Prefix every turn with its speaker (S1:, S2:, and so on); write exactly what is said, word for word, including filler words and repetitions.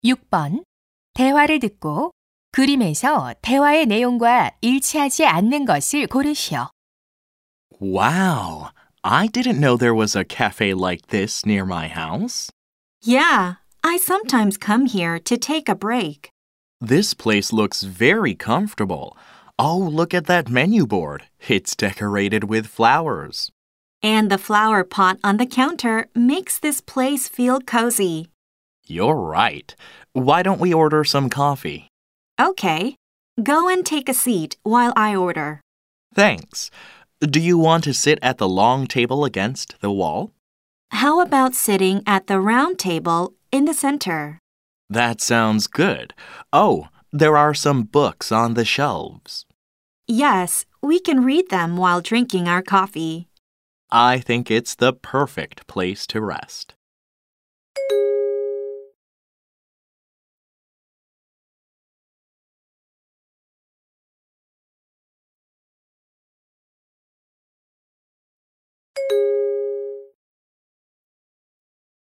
S1: 육 번. 대화를 듣고 그림에서 대화의 내용과 일치하지 않는 것을 고르시오.
S2: Wow, I didn't know there was a cafe like this near my house.
S3: Yeah, I sometimes come here to take a break.
S2: This place looks very comfortable. Oh, look at that menu board. It's decorated with flowers.
S3: And the flower pot on the counter makes this place feel cozy.
S2: You're right. Why don't we order some coffee?
S3: Okay, go and take a seat while I order.
S2: Thanks. Do you want to sit at the long table against the wall?
S3: How about sitting at the round table in the center?
S2: That sounds good. Oh, there are some books on the shelves.
S3: Yes, we can read them while drinking our coffee.
S2: I think it's the perfect place to rest.